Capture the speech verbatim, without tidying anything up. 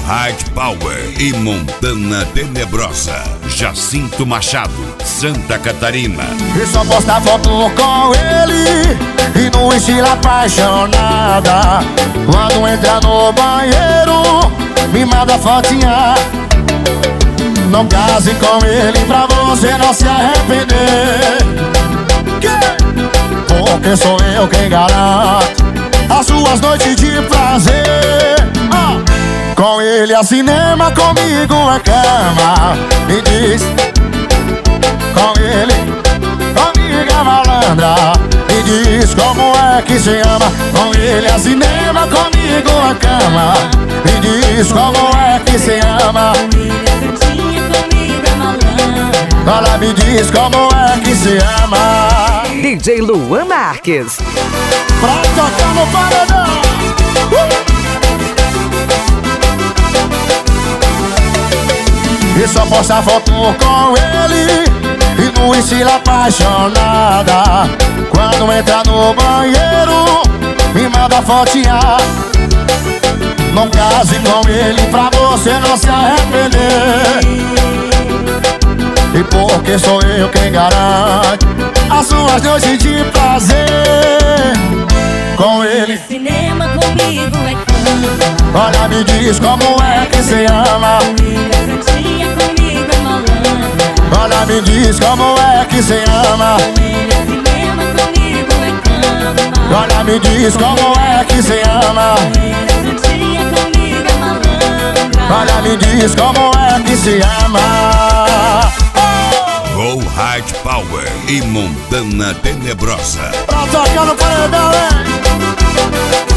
High Power e Montana Tenebrosa. Jacinto Machado, Santa Catarina. E só posta foto com ele e no estilo apaixonada. Quando entra no banheiro, me manda fotinha. Não case com ele pra você não se arrepender. Porque sou eu quem garante as suas noites de prazer. ah. Com ele é cinema, comigo é cama. Me diz, com ele, comigo é malandra. Me diz como é que se ama. Com ele é cinema, comigo é cama. Me diz como é que se ama. Olha, me diz como é que se ama. D J Luan Marques. Pra tocar no paredão. uh! E só posta foto com ele e no estilo apaixonada. Quando entra no banheiro, me manda fotinha. Não case com ele pra você não se arrepender. E porque sou eu quem garante as suas noites de prazer. Com ele cinema, comigo é cama. Olha, me diz como é que se ama. Comigo é santinha, comigo é malandra. Olha, me diz como é que se ama. Com ele é cinema, comigo é cama. Olha, me diz como é que se ama. Com ele é santinha, comigo é malandra. Olha, me diz como é que se ama. Go High Power e Montana Tenebrosa. Pra tocar no paredão, hein?